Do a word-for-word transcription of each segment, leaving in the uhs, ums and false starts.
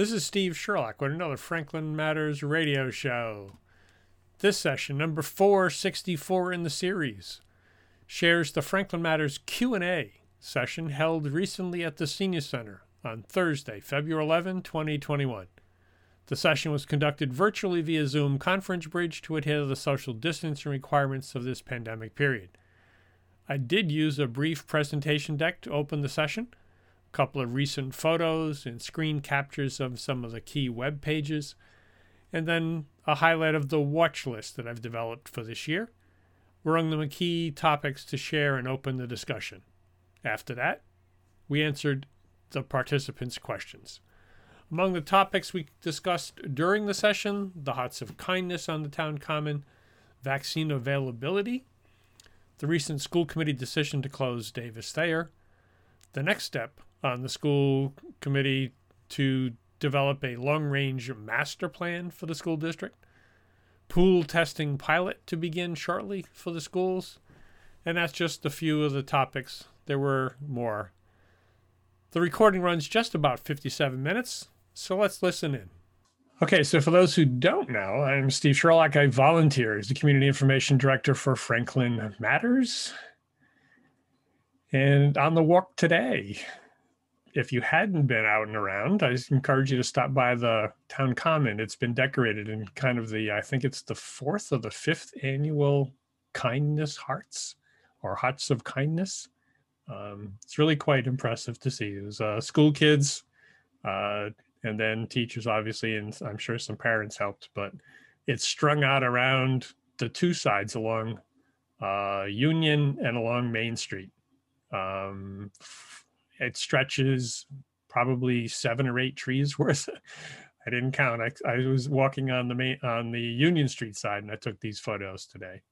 This is Steve Sherlock with another Franklin Matters radio show. This session, number four sixty-four in the series, shares the Franklin Matters Q and A session held recently at the Senior Center on Thursday, February eleventh, twenty twenty-one. The session was conducted virtually via Zoom Conference Bridge to adhere to the social distancing requirements of this pandemic period. I did use a brief presentation deck to open the session, a couple of recent photos and screen captures of some of the key web pages, and then a highlight of the watch list that I've developed for this year. We're on the key topics to share and open the discussion. After that, we answered the participants' questions. Among the topics we discussed during the session, the Hearts of Kindness on the town common, vaccine availability, the recent school committee decision to close Davis Thayer, the next step on the school committee to develop a long-range master plan for the school district, pool testing pilot to begin shortly for the schools, and that's just a few of the topics. There were more. The recording runs just about fifty-seven minutes, so let's listen in. Okay, so for those who don't know, I'm Steve Sherlock. I volunteer as the Community Information Director for Franklin Matters. And on the walk today, if you hadn't been out and around, I encourage you to stop by the town common. It's been decorated in kind of the, I think it's the fourth or the fifth annual Kindness Hearts or Hearts of Kindness. Um, it's really quite impressive to see. It was uh, school kids uh, and then teachers, obviously, and I'm sure some parents helped, but it's strung out around the two sides along uh, Union and along Main Street. Um, It stretches probably seven or eight trees worth. I didn't count. I, I was walking on the main, on the Union Street side, and I took these photos today.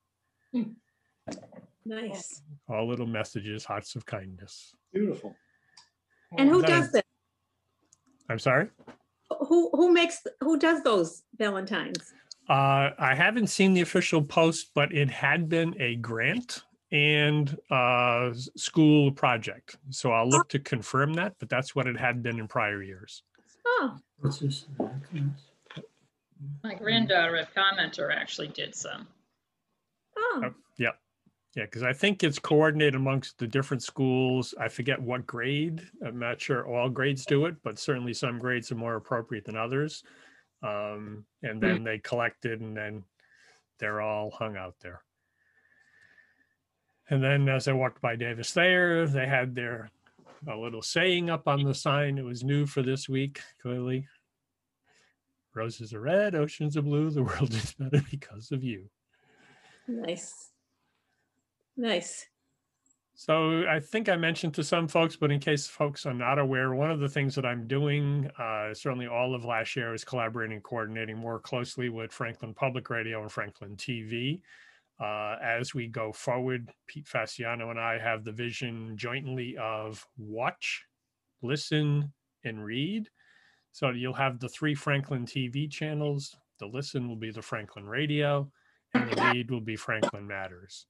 Nice. All little messages, hearts of kindness. Beautiful. And who That does is- this? I'm sorry? Who who makes who does those Valentines? Uh, I haven't seen the official post, but it had been a grant and uh, school project. So I'll look to confirm that, but that's what it had been in prior years. Oh, What's this? My granddaughter at Commenter actually did some. oh, Oh, yeah. Yeah, because I think it's coordinated amongst the different schools. I forget what grade. I'm not sure all grades do it, but certainly some grades are more appropriate than others. Um, and then they collected and then they're all hung out there. And then as I walked by Davis Thayer, they had their a little saying up on the sign. It was new for this week, clearly. Roses are red, oceans are blue, the world is better because of you. nice. Nice. So I think I mentioned to some folks, but in case folks are not aware, one of the things that I'm doing, uh, certainly all of last year, is collaborating and coordinating more closely with Franklin Public Radio and Franklin T V. Uh, as we go forward, Pete Fasciano and I have the vision jointly of watch, listen, and read. So you'll have the three Franklin T V channels. The listen will be the Franklin Radio, and the read will be Franklin Matters.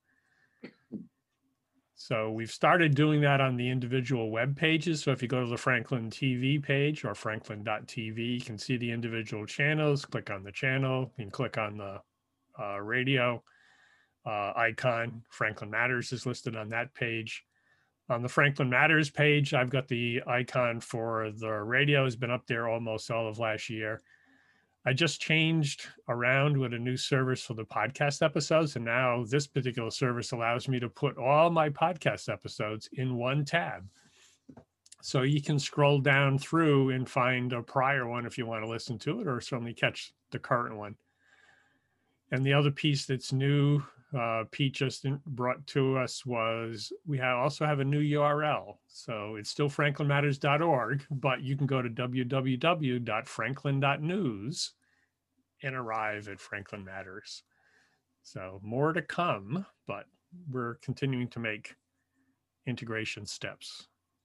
So we've started doing that on the individual web pages. So if you go to the Franklin T V page or franklin dot t v, you can see the individual channels. Click on the channel, you can click on the uh, radio uh, icon. Franklin Matters is listed on that page. On the Franklin Matters page, I've got the icon for the radio, has been up there almost all of last year. I just changed around with a new service for the podcast episodes. And now this particular service allows me to put all my podcast episodes in one tab. So you can scroll down through and find a prior one if you want to listen to it, or certainly catch the current one. And the other piece that's new, uh, Pete just brought to us, was we have also have a new U R L. So it's still franklin matters dot org, but you can go to w w w dot franklin dot news and arrive at Franklin Matters. So more to come, but we're continuing to make integration steps.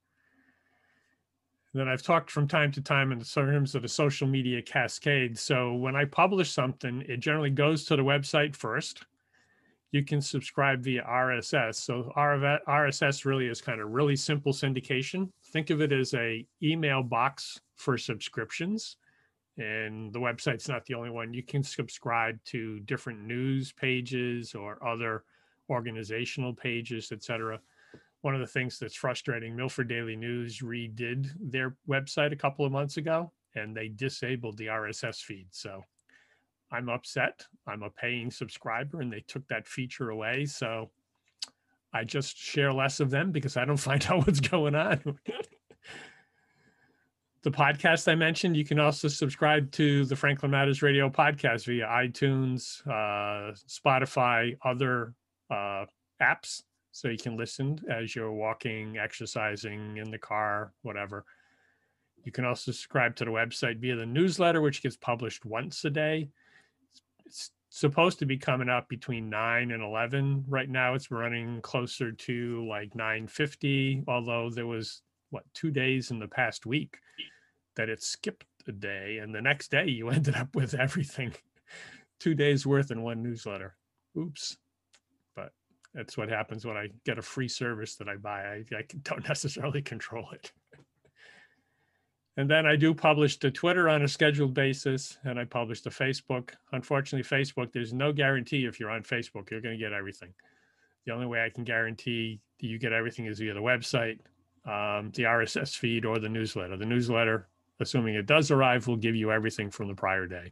Then I've talked from time to time in terms of the social media cascade. So when I publish something, it generally goes to the website first. You can subscribe via R S S. So R S S really is kind of really simple syndication. Think of it as a email box for subscriptions. And the website's not the only one. You can subscribe to different news pages or other organizational pages, et cetera. One of the things that's frustrating, Milford Daily News redid their website a couple of months ago, and they disabled the R S S feed. So I'm upset. I'm a paying subscriber, and they took that feature away. So I just share less of them because I don't find out what's going on. The podcast I mentioned, you can also subscribe to the Franklin Matters Radio podcast via iTunes, uh, Spotify, other uh, apps. So you can listen as you're walking, exercising, in the car, whatever. You can also subscribe to the website via the newsletter, which gets published once a day. It's supposed to be coming out between nine and eleven. Right now it's running closer to like nine fifty, although there was, what, two days in the past week that it skipped a day, and the next day you ended up with everything, two days worth in one newsletter. Oops. But that's what happens when I get a free service that I buy. I, I don't necessarily control it. And then I do publish to Twitter on a scheduled basis, and I publish to Facebook. Unfortunately, Facebook, there's no guarantee if you're on Facebook, you're going to get everything. The only way I can guarantee that you get everything is via the website, um, the R S S feed, or the newsletter. The newsletter, assuming it does arrive, will give you everything from the prior day.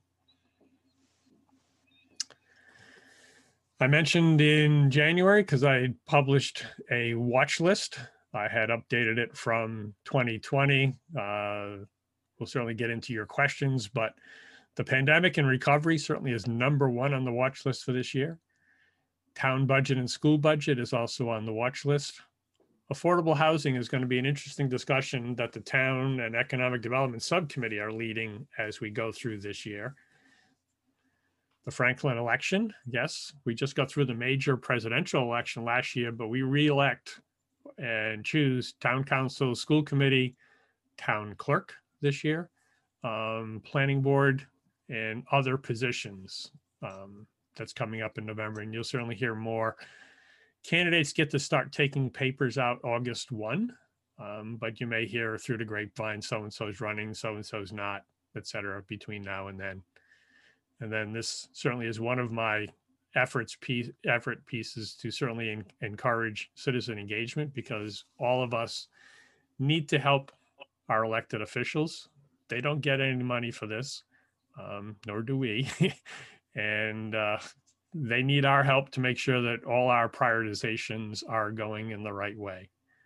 I mentioned in January, because I published a watch list. I had updated it from twenty twenty. Uh, we'll certainly get into your questions, but the pandemic and recovery certainly is number one on the watch list for this year. Town budget and school budget is also on the watch list. Affordable housing is going to be an interesting discussion that the Town and Economic Development Subcommittee are leading as we go through this year. The Franklin election, yes, we just got through the major presidential election last year, but we re-elect and choose town council, school committee, town clerk this year, um, planning board, and other positions. Um, that's coming up in November, and you'll certainly hear more. Candidates get to start taking papers out August first, um, but you may hear through the grapevine, so-and-so's running, so-and-so's not, et cetera, between now and then. And then this certainly is one of my efforts piece, effort pieces to certainly in, encourage citizen engagement, because all of us need to help our elected officials. They don't get any money for this, um, nor do we. and uh, they need our help to make sure that all our prioritizations are going in the right way.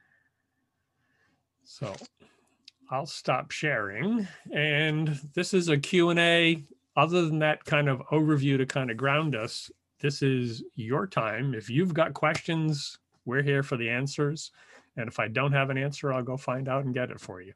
So I'll stop sharing. And this is a Q and A. Other than that kind of overview to kind of ground us, this is your time. If you've got questions, we're here for the answers. And if I don't have an answer, I'll go find out and get it for you.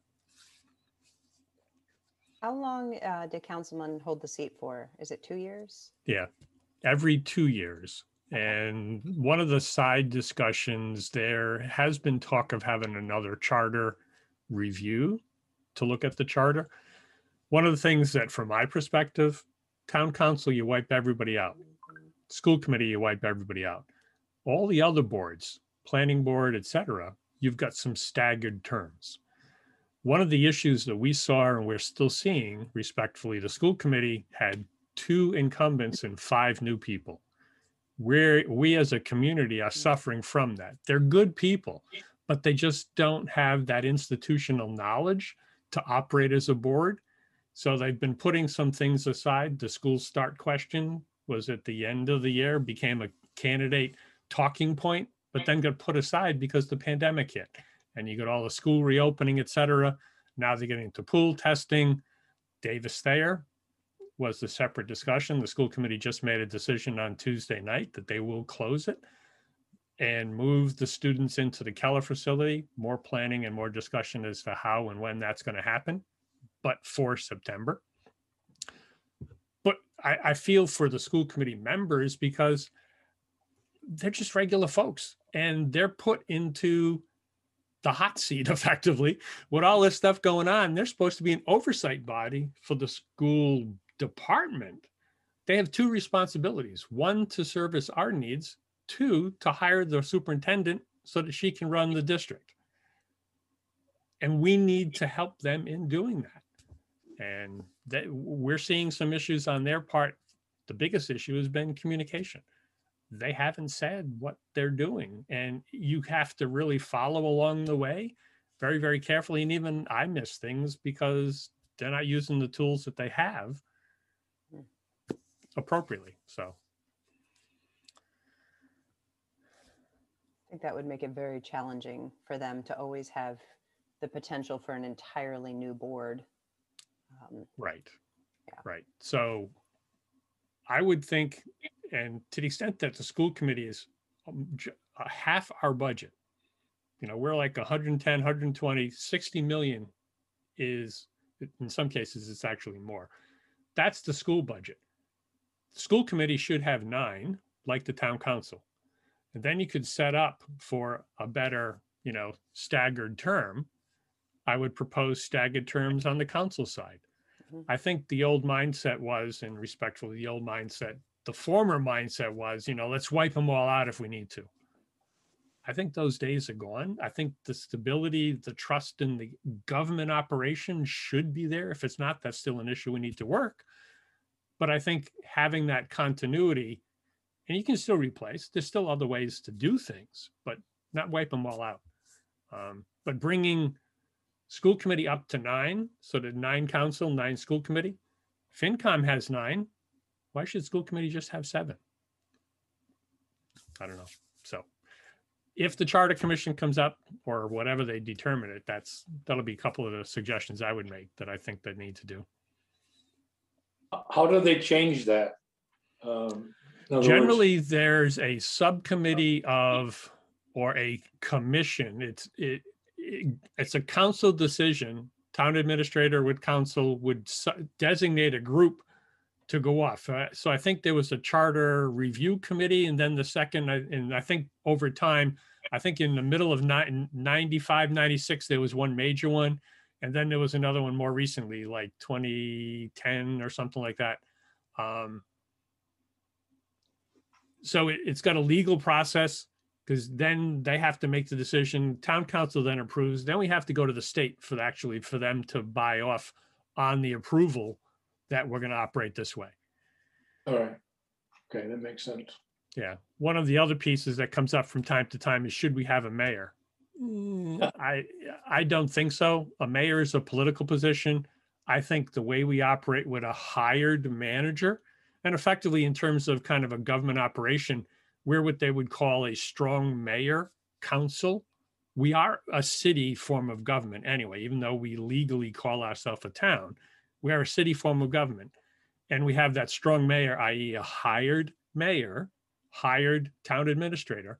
How long uh, did Councilman hold the seat for? Is it two years? Yeah, every two years. And one of the side discussions, there has been talk of having another charter review to look at the charter. One of the things that, from my perspective, town council, you wipe everybody out. School committee, you wipe everybody out. All the other boards, planning board, et cetera, you've got some staggered terms. One of the issues that we saw, and we're still seeing, respectfully, the school committee had two incumbents and five new people. We're, we as a community are suffering from that. They're good people, but they just don't have that institutional knowledge to operate as a board. So they've been putting some things aside. The school start question was at the end of the year, became a candidate talking point, but then got put aside because the pandemic hit. And you got all the school reopening, et cetera. Now they're getting into pool testing. Davis Thayer was the separate discussion. The school committee just made a decision on Tuesday night that they will close it and move the students into the Keller facility. More planning and more discussion as to how and when that's going to happen, but for September. But I, I feel for the school committee members because they're just regular folks and they're put into the hot seat effectively with all this stuff going on. They're supposed to be an oversight body for the school department. They have two responsibilities: one, to service our needs; two, to hire the superintendent so that she can run the district. And we need to help them in doing that. And that we're seeing some issues on their part. The biggest issue has been communication. They haven't said what they're doing, and you have to really follow along the way very, very carefully. And even I miss things because they're not using the tools that they have appropriately. So I think that would make it very challenging for them to always have the potential for an entirely new board. Um, right. Yeah. Right. So I would think, and to the extent that the school committee is um, j- uh, half our budget, you know, we're like one hundred ten, one hundred twenty, sixty million is, in some cases, it's actually more. That's the school budget. The school committee should have nine, like the town council. And then you could set up for a better, you know, staggered term. I would propose staggered terms on the council side. Mhm. I think the old mindset was, and respectfully, the old mindset, the former mindset was, you know, let's wipe them all out if we need to. I think those days are gone. I think the stability, the trust in the government operation should be there. If it's not, that's still an issue we need to work. But I think having that continuity, and you can still replace, there's still other ways to do things, but not wipe them all out. Um, but bringing school committee up to nine, so that nine council, nine school committee. FinCom has nine. Why should school committee just have seven? I don't know. So if the charter commission comes up or whatever they determine it, that's, that'll be a couple of the suggestions I would make that I think they need to do. How do they change that? Um, in other words- Generally, there's a subcommittee of, or a commission. It's, it, it, it's a council decision. Town administrator with council would su- designate a group to go off. Uh, so I think there was a charter review committee, and then the second, uh, and I think over time, I think in the middle of ni- ninety-five, ninety-six, there was one major one. And then there was another one more recently, like twenty ten or something like that. Um, so it, it's got a legal process, because then they have to make the decision. Town council then approves. Then we have to go to the state for the, actually for them to buy off on the approval that we're going to operate this way. All right. Okay, that makes sense. Yeah. One of the other pieces that comes up from time to time is, should we have a mayor? Mm, I I don't think so. A mayor is a political position. I think the way we operate with a hired manager, and effectively in terms of kind of a government operation, we're what they would call a strong mayor council. We are a city form of government anyway, even though we legally call ourselves a town. We are a city form of government. And we have that strong mayor, that is a hired mayor, hired town administrator,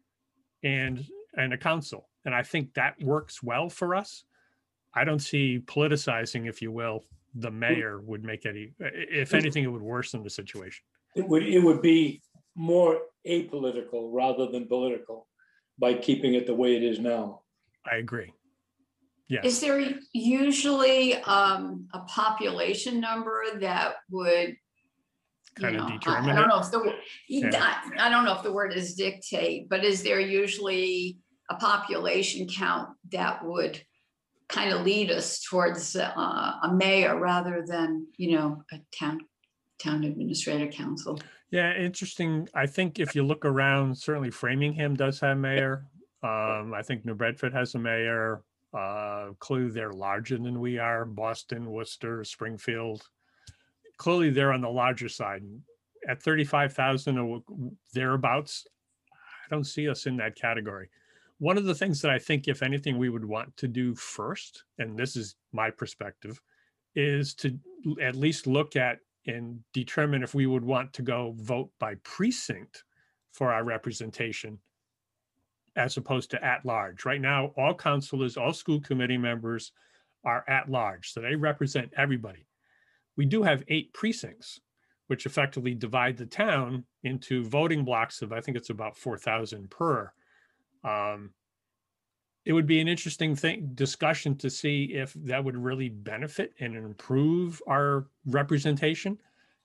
and, and a council. And I think that works well for us. I don't see politicizing, if you will, the mayor would make any, if anything, it would worsen the situation. It would, it would be more apolitical rather than political by keeping it the way it is now. I agree. Yes. Is there usually um, a population number that would, you Kind know, of I, determine I don't it? know if the, Yeah. I, I don't know if the word is dictate, but is there usually a population count that would kind of lead us towards uh, a mayor rather than, you know, a town, town administrator council? Yeah, interesting. I think if you look around, certainly Framingham does have mayor. Um, I think New Bedford has a mayor. Uh, clearly they're larger than we are. Boston, Worcester, Springfield. Clearly they're on the larger side. At thirty-five thousand or thereabouts, I don't see us in that category. One of the things that I think, if anything, we would want to do first, and this is my perspective, is to at least look at and determine if we would want to go vote by precinct for our representation as opposed to at large. Right now, all councilors, all school committee members are at large, so they represent everybody. We do have eight precincts, which effectively divide the town into voting blocks of, I think it's about four thousand per. Um, it would be an interesting thing, discussion to see if that would really benefit and improve our representation.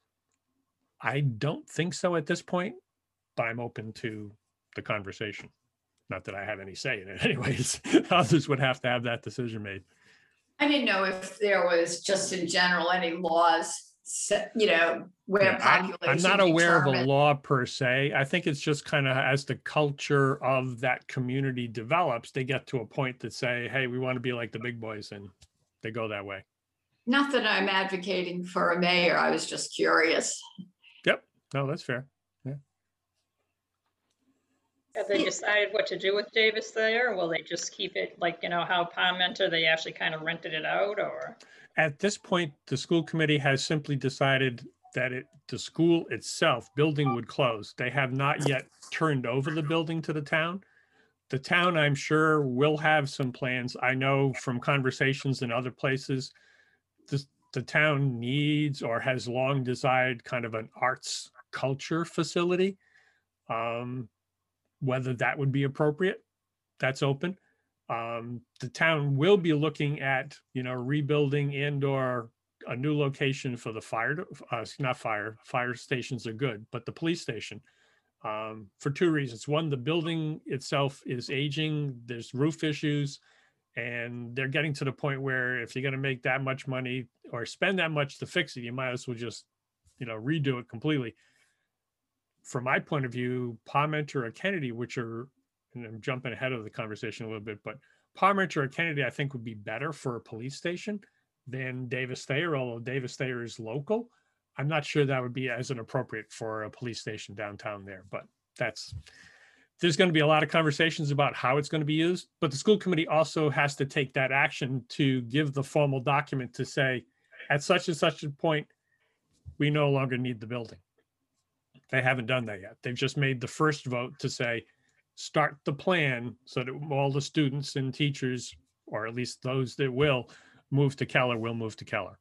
I don't think so at this point, but I'm open to the conversation. Not that I have any say in it anyways. Others would have to have that decision made. I didn't know if there was just in general any laws, set- you know, where Yeah, I'm, population. I'm not aware of a determines- law per se. I think it's just kind of as the culture of that community develops, they get to a point that say, hey, we want to be like the big boys, and they go that way. Not that I'm advocating for a mayor, I was just curious. Yep. No, that's fair. Have they decided what to do with Davis there? Will they just keep it like, you know, how Palmenter, they actually kind of rented it out, or? At this point, the school committee has simply decided that it, the school itself, building would close. They have not yet turned over the building to the town. The town, I'm sure, will have some plans. I know from conversations in other places, this, the town needs or has long desired kind of an arts culture facility. Um, whether that would be appropriate, that's open. Um, the town will be looking at, you know, rebuilding and or a new location for the fire, uh, not fire, fire stations are good, but the police station, um, for two reasons. One, the building itself is aging, there's roof issues, and they're getting to the point where if you're going to make that much money or spend that much to fix it, you might as well just, you know, redo it completely. From my point of view, Palmenter or Kennedy, which are, and I'm jumping ahead of the conversation a little bit, but Palmenter or Kennedy, I think would be better for a police station than Davis Thayer, although Davis Thayer is local. I'm not sure that would be as an appropriate for a police station downtown there, but that's, there's going to be a lot of conversations about how it's going to be used, but the school committee also has to take that action to give the formal document to say, at such and such a point, we no longer need the building. They haven't done that yet. They've just made the first vote to say, start the plan so that all the students and teachers, or at least those that will move to Keller, will move to Keller.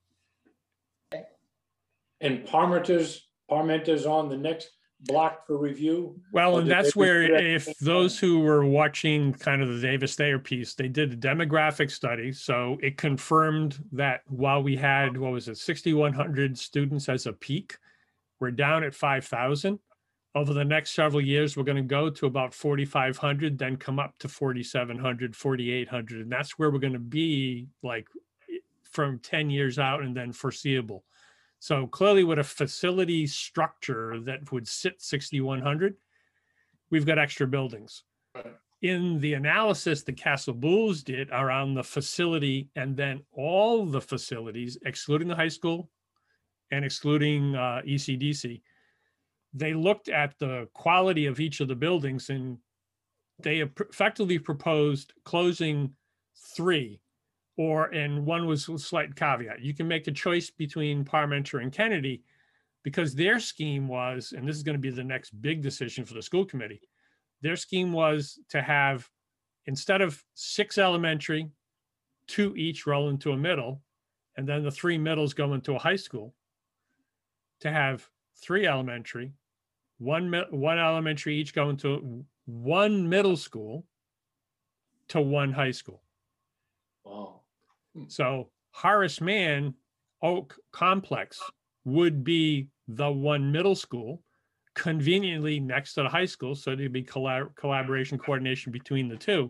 And Parmenter's, Parmenter's on the next block for review. Well, Or and did that's they where, do that if same those time? who were watching kind of the Davis Thayer piece, they did a demographic study. So it confirmed that while we had, what was it, sixty-one hundred students as a peak, we're down at five thousand. Over the next several years, we're going to go to about forty-five hundred, then come up to forty-seven hundred, forty-eight hundred. And that's where we're going to be like from ten years out and then foreseeable. So clearly with a facility structure that would sit sixty-one hundred, we've got extra buildings. In the analysis that Castle Bulls did around the facility and then all the facilities, excluding the high school and excluding uh, E C D C, they looked at the quality of each of the buildings and they effectively proposed closing three, or, and one was a slight caveat. You can make a choice between Parmenter and Kennedy because their scheme was, and this is going to be the next big decision for the school committee, their scheme was to have, instead of six elementary, two each roll into a middle, and then the three middles go into a high school, to have three elementary, one, one elementary each go into one middle school to one high school. Wow. So Horace Mann Oak Complex would be the one middle school, conveniently next to the high school. So there'd be collab collaboration, coordination between the two.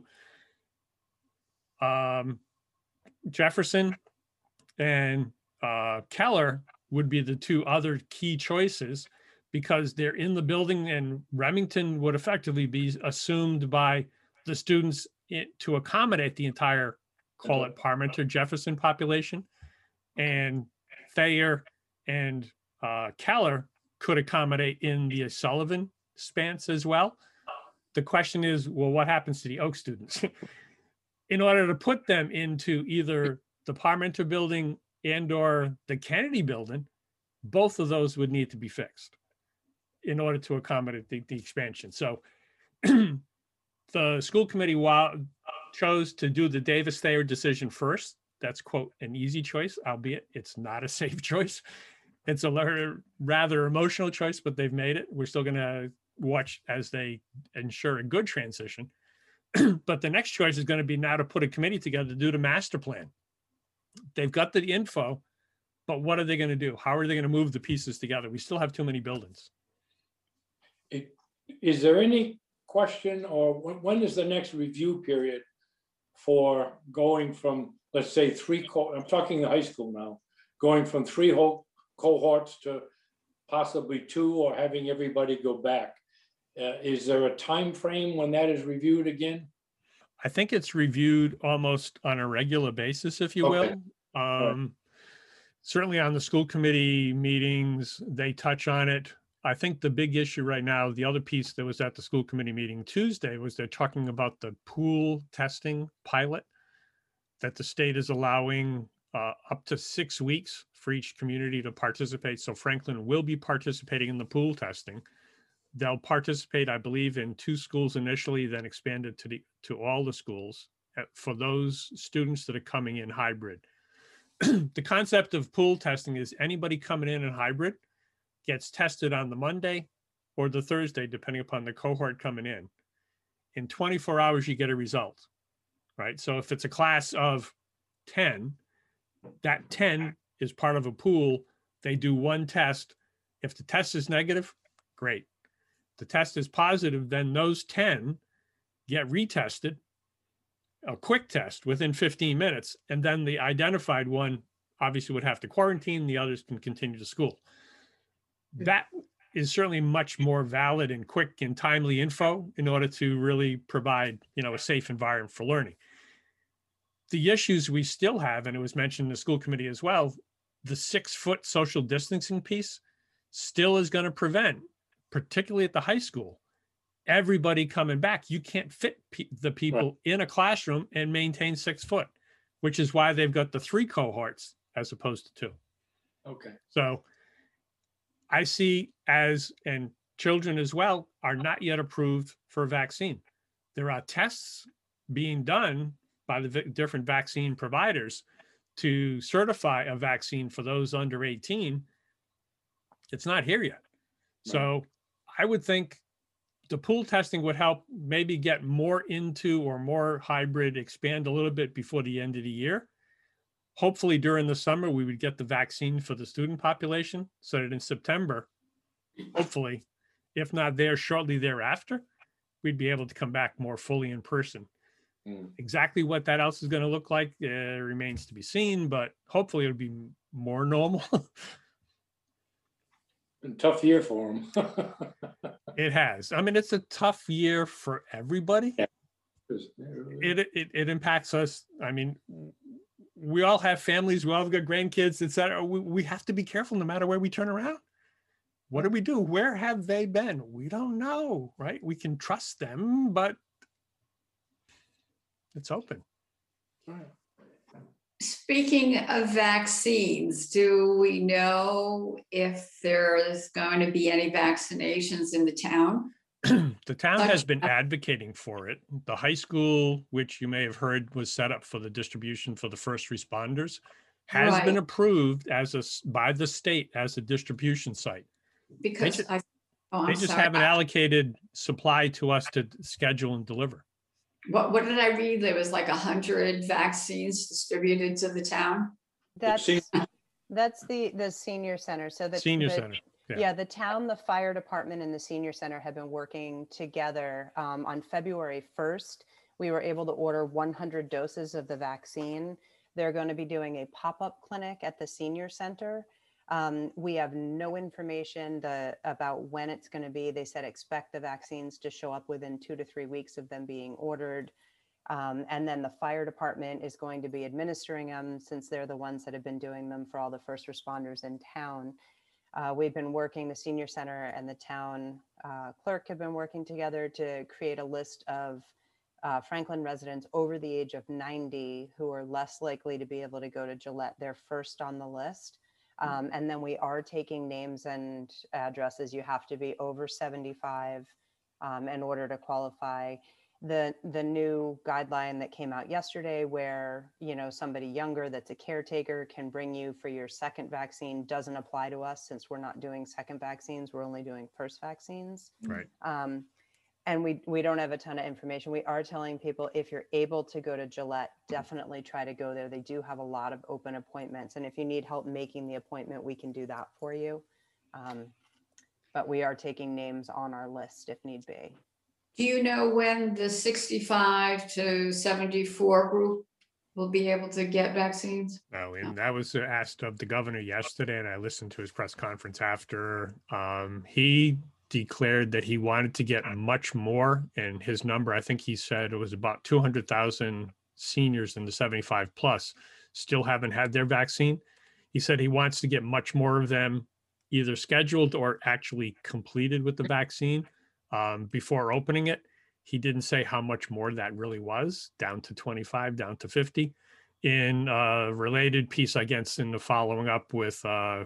Um, Jefferson and uh, Keller would be the two other key choices because they're in the building, and Remington would effectively be assumed by the students it, to accommodate the entire, call it Parmenter Jefferson population, and Thayer and uh, Keller could accommodate in the Sullivan spans as well. The question is, well, what happens to the Oak students? In order to put them into either the Parmenter building and or the Kennedy building, both of those would need to be fixed in order to accommodate the, the expansion. So the school committee while, chose to do the Davis Thayer decision first. That's, quote, an easy choice, albeit it's not a safe choice. It's a rather emotional choice, but they've made it. We're still going to watch as they ensure a good transition. But the next choice is going to be now to put a committee together to do the master plan. They've got the info, but what are they going to do? How are they going to move the pieces together? We still have too many buildings. It- Is there any question, or when, when is the next review period for going from, let's say three, co- I'm talking high school now, going from three whole cohorts to possibly two, or having everybody go back. Uh, is there a time frame when that is reviewed again? I think it's reviewed almost on a regular basis, if you Okay. will. Um, certainly on the school committee meetings, they touch on it. I think the big issue right now, the other piece that was at the school committee meeting Tuesday, was they're talking about the pool testing pilot that the state is allowing uh, up to six weeks for each community to participate. So Franklin will be participating in the pool testing. They'll participate, I believe, in two schools initially, then expanded to the to all the schools uh, for those students that are coming in hybrid. The concept of pool testing is anybody coming in in hybrid gets tested on the Monday or the Thursday, depending upon the cohort coming in. In twenty-four hours, you get a result, right? So if it's a class of ten, that ten is part of a pool. They do one test. If the test is negative, great. The test is positive, then those ten get retested, a quick test within fifteen minutes, and then the identified one obviously would have to quarantine, the others can continue to school. That is certainly much more valid and quick and timely info in order to really provide, you know, a safe environment for learning. The issues we still have, and it was mentioned in the school committee as well, the six foot social distancing piece still is going to prevent, particularly at the high school, everybody coming back. You can't fit pe- the people right. in a classroom and maintain six foot, which is why they've got the three cohorts as opposed to two. Okay. So I see as, and children as well, are not yet approved for a vaccine. There are tests being done by the v- different vaccine providers to certify a vaccine for those under eighteen. It's not here yet. Right. So I would think the pool testing would help maybe get more into or more hybrid, expand a little bit before the end of the year. Hopefully during the summer, we would get the vaccine for the student population so that in September, hopefully, if not there shortly thereafter, we'd be able to come back more fully in person. Mm. Exactly what that else is going to look like uh, remains to be seen, but hopefully it'll be more normal. Tough year for them. It has. I mean, it's a tough year for everybody. Yeah. It, it it impacts us. I mean, we all have families. We all have got grandkids, et cetera. We, we have to be careful no matter where we turn around. What do we do? Where have they been? We don't know, right? We can trust them, but it's open. Speaking of vaccines, do we know if there is going to be any vaccinations in the town? The town has been advocating for it. The high school, which you may have heard was set up for the distribution for the first responders, has right. been approved as a by the state as a distribution site. Because they just, I, oh, they just sorry. haven't allocated supply to us to schedule and deliver. What, what did I read? There was like a hundred vaccines distributed to the town. That's that's the the senior center. So the senior the, center. Yeah. yeah, the town, the fire department, and the senior center have been working together. Um, on February first, we were able to order one hundred doses of the vaccine. They're going to be doing a pop-up clinic at the senior center. Um, we have no information the, about when it's going to be. They said expect the vaccines to show up within two to three weeks of them being ordered. Um, and then the fire department is going to be administering them since they're the ones that have been doing them for all the first responders in town. Uh, we've been working, the senior center and the town uh, clerk have been working together to create a list of uh, Franklin residents over the age of ninety who are less likely to be able to go to Gillette. They're first on the list. Um, and then we are taking names and addresses. You have to be over seventy-five um, in order to qualify. The the new guideline that came out yesterday where, you know, somebody younger that's a caretaker can bring you for your second vaccine doesn't apply to us since we're not doing second vaccines. We're only doing first vaccines. Right. Um, and we, we don't have a ton of information. We are telling people if you're able to go to Gillette, definitely try to go there. They do have a lot of open appointments. And if you need help making the appointment, we can do that for you. Um, but we are taking names on our list if need be. Do you know when the sixty-five to seventy-four group will be able to get vaccines? No, and that was asked of the governor yesterday, and I listened to his press conference after. Um, he declared that he wanted to get much more, and his number, I think he said it was about two hundred thousand seniors in the seventy-five plus still haven't had their vaccine. He said he wants to get much more of them either scheduled or actually completed with the vaccine um, before opening it. He didn't say how much more that really was, down to twenty-five, down to fifty. In a related piece, I guess, in the following up with uh,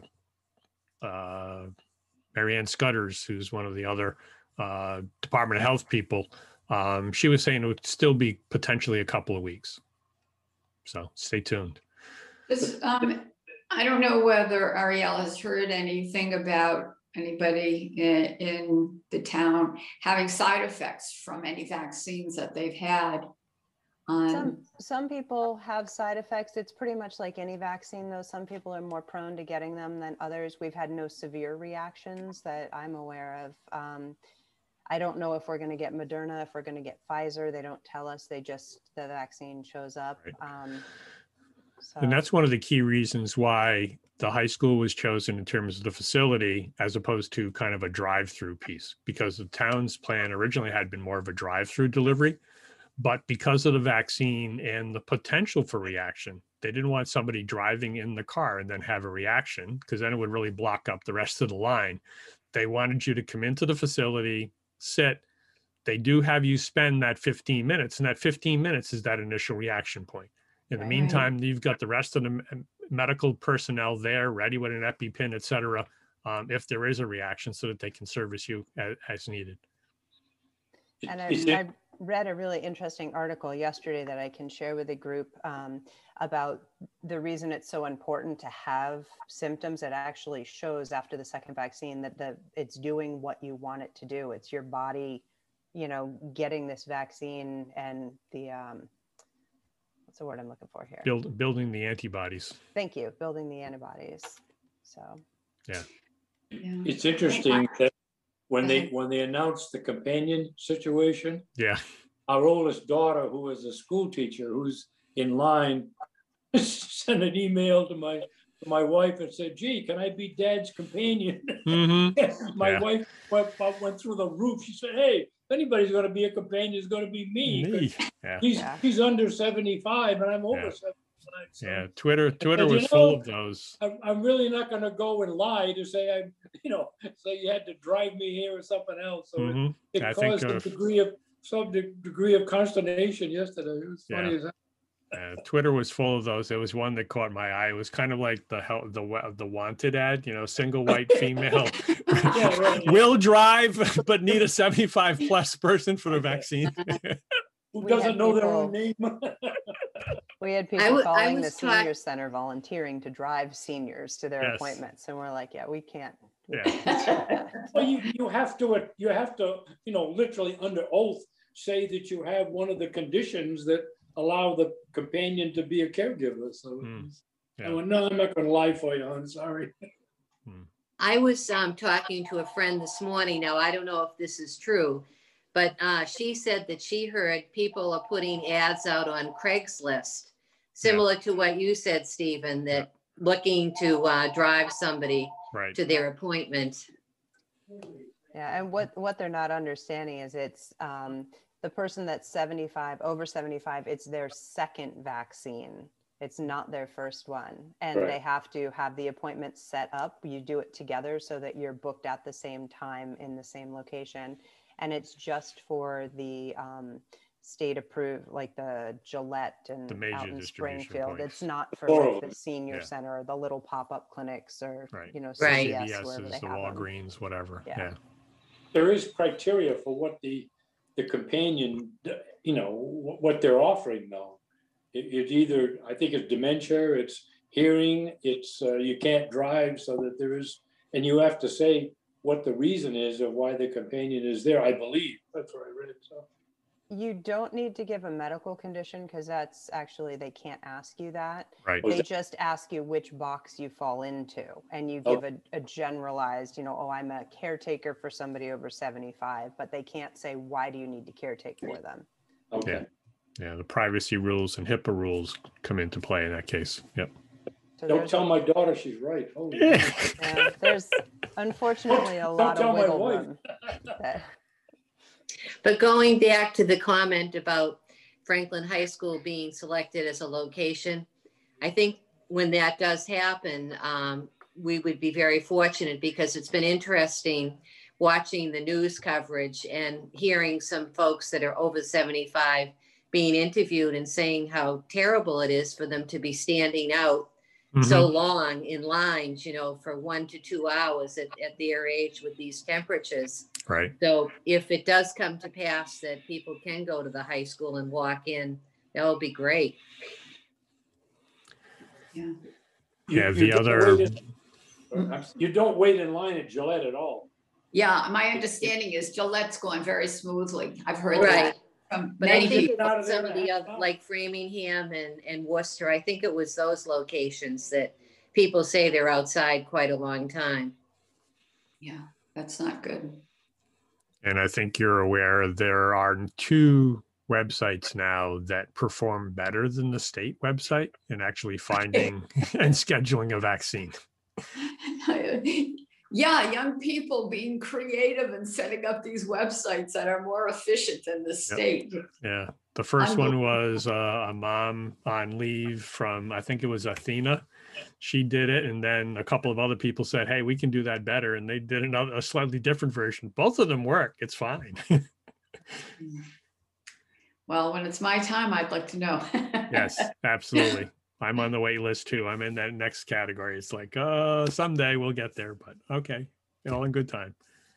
uh, Marianne Scudders, who's one of the other uh, Department of Health people, um, she was saying it would still be potentially a couple of weeks. So stay tuned. This, um, I don't know whether Ariel has heard anything about anybody in, in the town having side effects from any vaccines that they've had. Um, Some, some people have side effects. It's pretty much like any vaccine, though. Some people are more prone to getting them than others. We've had no severe reactions that I'm aware of. Um, I don't know if we're going to get Moderna, if we're going to get Pfizer. They don't tell us. They just, the vaccine shows up. Right. Um, so. And that's one of the key reasons why the high school was chosen in terms of the facility, as opposed to kind of a drive-through piece, because the town's plan originally had been more of a drive-through delivery. But because of the vaccine and the potential for reaction, they didn't want somebody driving in the car and then have a reaction, because then it would really block up the rest of the line. They wanted you to come into the facility, sit. They do have you spend that fifteen minutes, and that fifteen minutes is that initial reaction point. In the Right. meantime, you've got the rest of the m- medical personnel there ready with an EpiPen, et cetera, um, if there is a reaction, so that they can service you as, as needed. And Is I, it- I read a really interesting article yesterday that I can share with the group um, about the reason it's so important to have symptoms. It actually shows after the second vaccine that the it's doing what you want it to do. It's your body, you know, getting this vaccine and the, um, what's the word I'm looking for here? Build, building the antibodies. Thank you, building the antibodies. So, Yeah. yeah. It's interesting that when they, ahead. when they announced the companion situation, Yeah. our oldest daughter, who is a school teacher, who's in line, sent an email to my, to my wife and said, gee, can I be dad's companion? Mm-hmm. My Yeah. wife went, went through the roof. She said, hey, if anybody's gonna be a companion, it's gonna be me. 'cause Me. Yeah. He's, Yeah. he's under seventy-five and I'm over Yeah. seventy-five. So Yeah. Twitter, Twitter you was full know, of those. I'm, I'm really not gonna go and lie to say I, you know, say you had to drive me here or something else. So it- Mhm. it I think caused a of- degree of, some de- degree of consternation yesterday. It was funny Yeah. as hell. Uh, Twitter was full of those. There was one that caught my eye. It was kind of like the hel- the wa- the wanted ad, you know, single white female Yeah, right, yeah. will drive but need a seventy-five plus person for the vaccine. Who We had doesn't know their own people- name? we had I people w- I calling the was taught- senior center volunteering to drive seniors to their Yes. appointments. And we're like, yeah, we can't. we Yeah. can't do that. Well, you, you have to, you have to, you know, literally under oath, say that you have one of the conditions that allow the companion to be a caregiver. So Hmm. I Yeah. went, no, I'm not gonna lie for you, I'm sorry. I was um, talking to a friend this morning. Now, I don't know if this is true, but uh, she said that she heard people are putting ads out on Craigslist, similar to what you said, Stephen, that looking to uh, drive somebody Right. to their appointment. Yeah, and what, what they're not understanding is it's um, the person that's seventy-five, over seventy-five, it's their second vaccine. It's not their first one. And Right. they have to have the appointment set up. You do it together so that you're booked at the same time in the same location. And it's just for the um, state approved, like the Gillette and The major out in distribution Springfield. points. It's not for Four like of the them. senior Yeah. center or the little pop-up clinics or, Right. you know, Right. C V S, C V wherever S they is the have them. Walgreens, whatever. Yeah. Yeah. There is criteria for what the, the companion, you know, wh- what they're offering though. It, it's either, I think it's dementia, it's hearing, it's, uh, you can't drive, so that there is, and you have to say what the reason is of why the companion is there, I believe. That's what I read, so. You don't need to give a medical condition because that's actually, they can't ask you that. Right. Was They that- just ask you which box you fall into and you Oh. give a, a generalized, you know, oh, I'm a caretaker for somebody over seventy-five, but they can't say, why do you need to caretake for them? Okay. Yeah, the privacy rules and HIPAA rules come into play in that case. Yep. So Don't there's, tell my daughter she's right. Holy Yeah. yeah, there's unfortunately a Don't lot tell of my wiggle wife. room. that- But going back to the comment about Franklin High School being selected as a location, I think when that does happen, um, we would be very fortunate because it's been interesting watching the news coverage and hearing some folks that are over seventy-five being interviewed and saying how terrible it is for them to be standing out so Mhm. long in lines, you know, for one to two hours at, at their age with these temperatures. Right. So if it does come to pass that people can go to the high school and walk in, that would be great. Yeah. You- Yeah, you the don't other- wait in- You don't wait in line at Gillette at all. Yeah, my understanding is Gillette's going very smoothly. I've heard Right. that from But I many think people. out it's of there some of in a the, half oth- hour. like Framingham and, and Worcester, I think it was those locations that people say they're outside quite a long time. Yeah, that's not good. And I think you're aware there are two websites now that perform better than the state website in actually finding and scheduling a vaccine. Yeah, young people being creative and setting up these websites that are more efficient than the state. Yeah. The first one was uh, a mom on leave from, I think it was Athena. She did it. And then a couple of other people said, hey, we can do that better. And they did another, a slightly different version. Both of them work. It's fine. Well, when it's my time, I'd like to know. Yes, absolutely. I'm on the wait list too. I'm in that next category. It's like, uh, someday we'll get there, but okay. All in good time.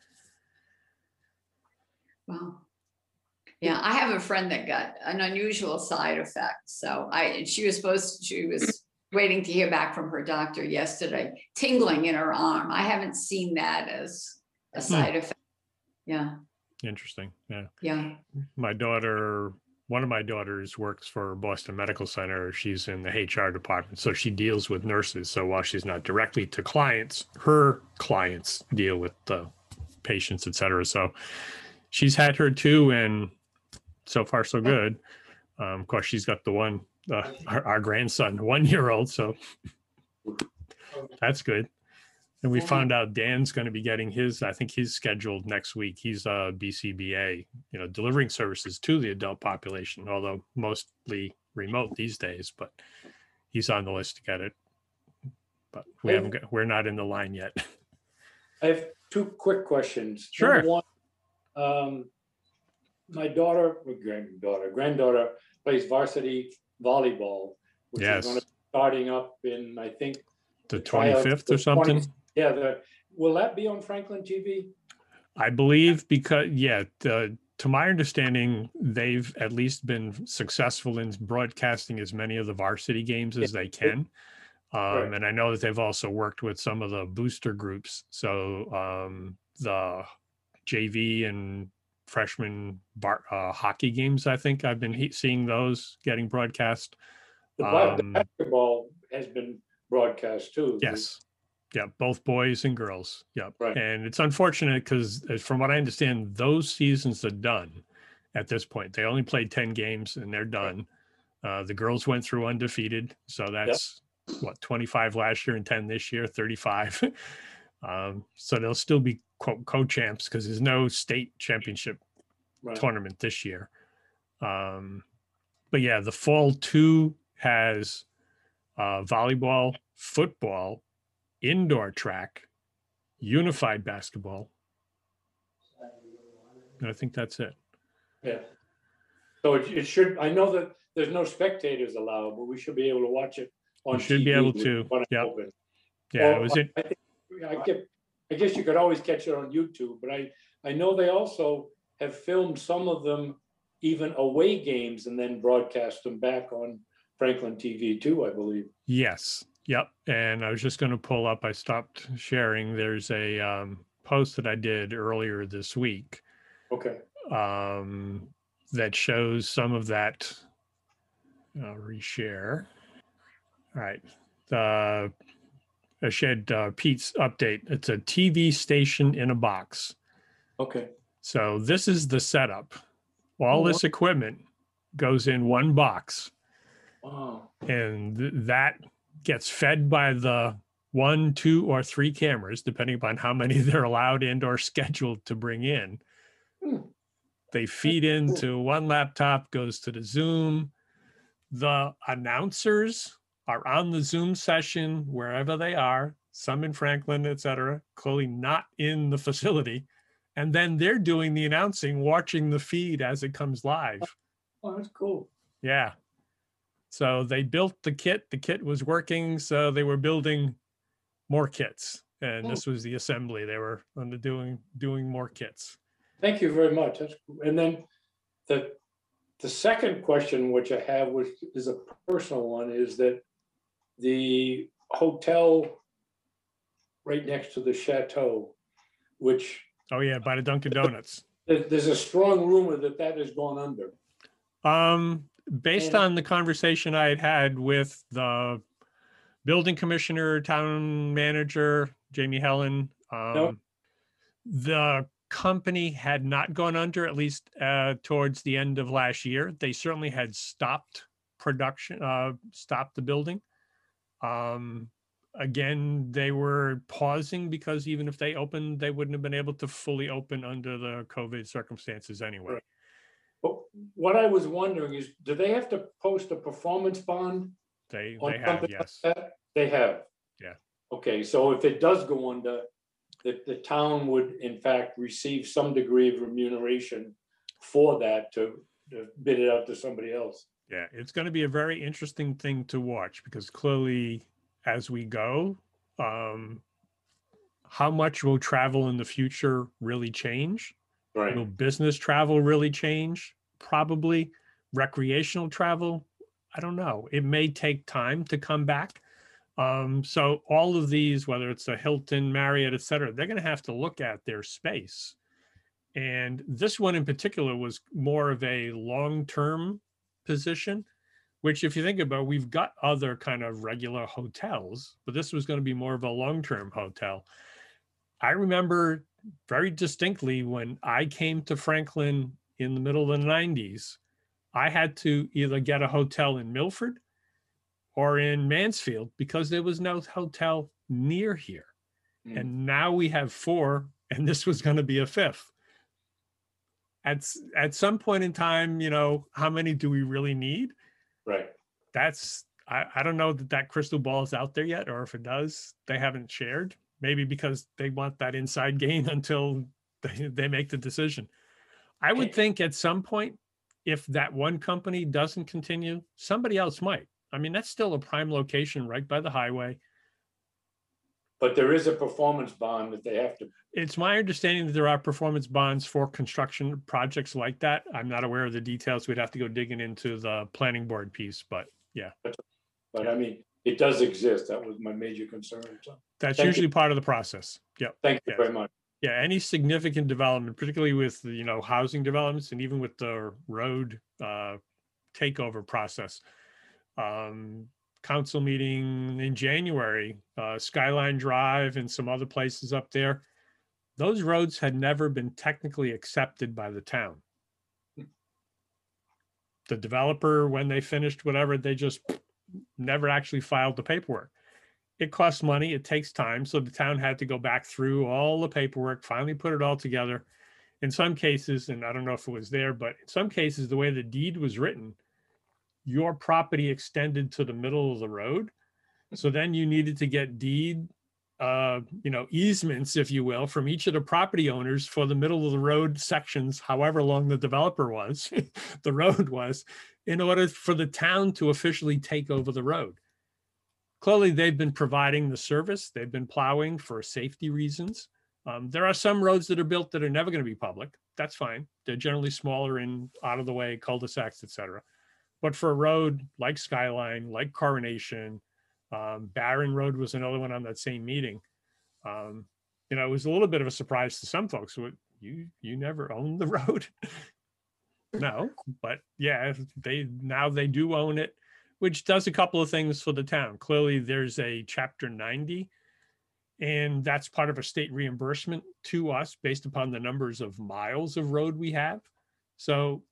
Wow. Yeah, I have a friend that got an unusual side effect. So I, and she was supposed to, she was waiting to hear back from her doctor yesterday, tingling in her arm. I haven't seen that as a side effect. Yeah, Interesting. Yeah. yeah. My daughter, one of my daughters works for Boston Medical Center. She's in the H R department. So she deals with nurses. So while she's not directly to clients, her clients deal with the patients, et cetera. So she's had her too. And so far, so good. Um, of course, she's got the one, uh, our, our grandson, one year old. So that's good. And we Yeah. found out Dan's going to be getting his, I think he's scheduled next week. He's a B C B A, you know, delivering services to the adult population, although mostly remote these days, but he's on the list to get it. But we haven't got, we're not in the line yet. I have two quick questions. Sure. Number one, um, my daughter, or granddaughter, granddaughter plays varsity volleyball, which Yes. is going to be starting up in, I think, The tryouts twenty-fifth the or something. twentieth. Yeah, the, will that be on Franklin T V? I believe because, yeah, the, to my understanding, they've at least been successful in broadcasting as many of the varsity games as they can. Um, Right. And I know that they've also worked with some of the booster groups. So um, the J V and freshman bar, uh, hockey games, I think I've been he- seeing those getting broadcast. The ba- the Um, basketball has been broadcast too. Yes. Yeah, both boys and girls. Yep. Right. And it's unfortunate because from what I understand, those seasons are done at this point. They only played ten games and they're done. Uh, the girls went through undefeated. So that's what, twenty-five last year and ten this year, thirty-five. um, so they'll still be quote co-champs because there's no state championship Right. tournament this year. Um, but yeah, the fall two has uh, volleyball, football, indoor track, unified basketball. And I think that's it. Yeah. So it, it should, I know that there's no spectators allowed, but we should be able to watch it on We should be T V able with to, one yep. open. Yeah, Or it was it. I think, I get, I guess you could always catch it on YouTube, but I, I know they also have filmed some of them even away games and then broadcast them back on Franklin T V too, I believe. Yes. Yep. And I was just going to pull up, I stopped sharing. There's a um, post that I did earlier this week Okay. um, that shows some of that. I'll reshare. All right. Uh, I shared uh, Pete's update. It's a T V station in a box. Okay. So this is the setup. All Oh, this equipment goes in one box, Wow. and th- that gets fed by the one, two, or three cameras, depending upon how many they're allowed and or scheduled to bring in. Hmm. They feed into one laptop, goes to the Zoom. The announcers are on the Zoom session wherever they are, some in Franklin, et cetera, clearly not in the facility. And then they're doing the announcing, watching the feed as it comes live. Oh, that's cool. Yeah. So they built the kit. The kit was working. So they were building more kits. And this was the assembly. They were on the doing doing more kits. Thank you very much. That's, and then the, the second question which I have, which is a personal one, is that the hotel right next to the chateau, which Oh yeah, by the Dunkin' Donuts. there- there's a strong rumor that that has gone under. Um, based And- on the conversation I had had with the building commissioner, town manager, Jamie Helen, um, Nope. the company had not gone under, at least uh, towards the end of last year. They certainly had stopped production, uh, stopped the building. Um, again, they were pausing because even if they opened, they wouldn't have been able to fully open under the COVID circumstances anyway. Right. But what I was wondering is, do they have to post a performance bond? They on they have, something like yes. that? They have? Yeah. Okay, so if it does go under, the, the town would in fact receive some degree of remuneration for that to, to bid it out to somebody else. Yeah, it's going to be a very interesting thing to watch because clearly, as we go, um, how much will travel in the future really change? Right. Will business travel really change? Probably. Recreational travel? I don't know. It may take time to come back. Um, so all of these, whether it's a Hilton, Marriott, et cetera, they're going to have to look at their space. And this one in particular was more of a long-term position, which if you think about, we've got other kind of regular hotels, but this was going to be more of a long-term hotel. I remember very distinctly when I came to Franklin in the middle of the nineties, I had to either get a hotel in Milford or in Mansfield because there was no hotel near here. Mm. And now we have four, and this was going to be a fifth. At, s- at some point in time, you know, how many do we really need? Right. That's, I, I don't know that that crystal ball is out there yet, or if it does, they haven't shared. Maybe because they want that inside gain until they, they make the decision. I would Okay. think at some point, if that one company doesn't continue, somebody else might. I mean, that's still a prime location right by the highway. But there is a performance bond that they have to, It's my understanding that there are performance bonds for construction projects like that. I'm not aware of the details. We'd have to go digging into the planning board piece, but yeah, but I mean, it does exist. That was my major concern. So, that's Thank you. usually part of the process. Yep. thank you Yes. very much. Yeah, any significant development, particularly with the, you know, housing developments and even with the road uh, takeover process. Um, council meeting in January, uh, Skyline Drive and some other places up there. Those roads had never been technically accepted by the town. The developer, when they finished whatever, they just never actually filed the paperwork. It costs money, it takes time. So the town had to go back through all the paperwork, finally put it all together. In some cases, and I don't know if it was there, but in some cases, the way the deed was written, your property extended to the middle of the road. So then you needed to get deed, uh, you know, easements, if you will, from each of the property owners for the middle of the road sections, however long the developer was, the road was, in order for the town to officially take over the road. Clearly, they've been providing the service. They've been plowing for safety reasons. Um, there are some roads that are built that are never going to be public. That's fine. They're generally smaller and out of the way, cul-de-sacs, et cetera. But for a road like Skyline, like Coronation, um, Barron Road was another one on that same meeting. Um, you know, it was a little bit of a surprise to some folks. What, you you never owned the road? No, but yeah, they now they do own it, which does a couple of things for the town. Clearly, there's a Chapter ninety, and that's part of a state reimbursement to us based upon the numbers of miles of road we have. So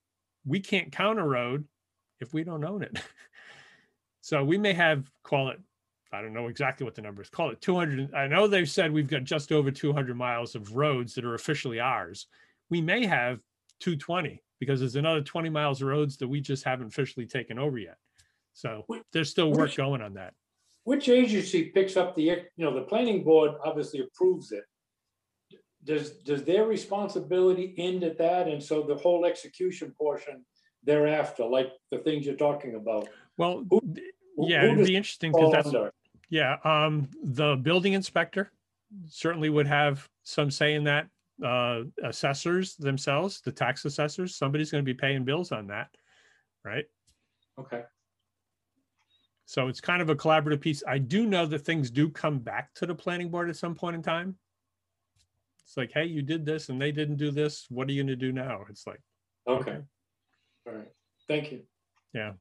we can't count a road if we don't own it. So we may have, call it, I don't know exactly what the number is, call it two hundred. I know they've said we've got just over two hundred miles of roads that are officially ours. We may have two twenty because there's another twenty miles of roads that we just haven't officially taken over yet. So there's still work Which- going on that. Which agency picks up the, you know, the planning board obviously approves it. Does, does their responsibility end at that? And so the whole execution portion thereafter, like the things you're talking about? Well, Who- yeah, who it'd does be interesting fall because that's, under? yeah, um, the building inspector certainly would have some say in that. Uh, assessors themselves, the tax assessors, somebody's going to be paying bills on that, right? Okay, So it's kind of a collaborative piece. I do know that things do come back to the planning board at some point in time. It's like, hey, you did this and they didn't do this. What are you going to do now? It's like, okay, all right, thank you. yeah.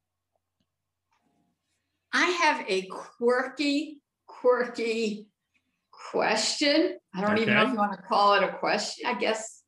I have a quirky, quirky question. I don't even know Okay. if you want to call it a question, I guess.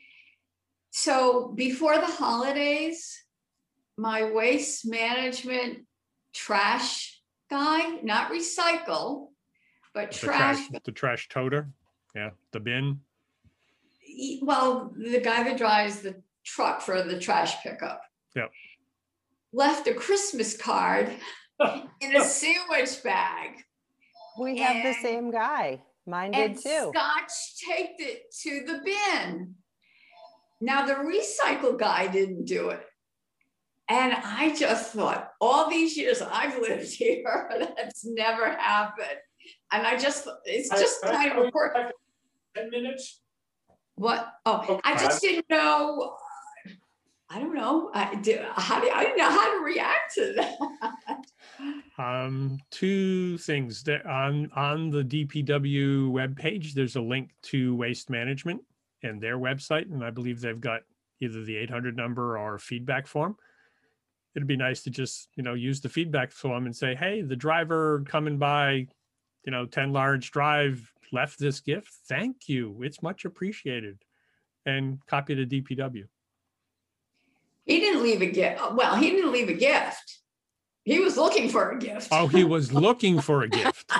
So before the holidays, my waste management trash guy, not recycle, but The trash, trash, the trash toter. Yeah. The bin. e- well, the guy that drives the truck for the trash pickup. Yep. Left a Christmas card in a sandwich bag. We have the And- same guy. Mine did And too. Scotch taped it to the bin. Now the recycle guy didn't do it. And I just thought, all these years I've lived here, that's never happened. And I just, it's just I- I- kind of a quirk. Ten minutes? What? Oh, I Okay. just didn't know. I don't know. I did. How do I didn't know how to react to that. Um, two things that on, on the D P W webpage, there's a link to Waste Management and their website. And I believe they've got either the eight hundred number or a feedback form. It'd be nice to just, you know, use the feedback form and say, hey, the driver coming by, you know, ten Large Drive left this gift. Thank you. It's much appreciated. And copy to D P W. He didn't leave a gift. Well, he didn't leave a gift. He was looking for a gift. Oh, he was looking for a gift.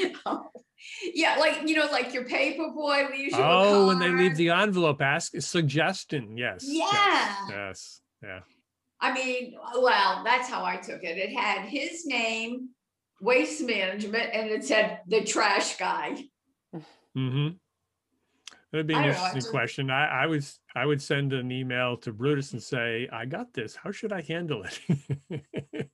Yeah, like, you know, like your paper boy leaves you a Oh, when they leave card. the envelope, ask a suggestion. Yes. yes, Yeah. Yes. Yeah. I mean, well, that's how I took it. It had his name, Waste Management, and it said the trash guy. Mm-hmm. That'd be an I don't know, I interesting just- question. I, I was I would send an email to Brutus and say, I got this. How should I handle it?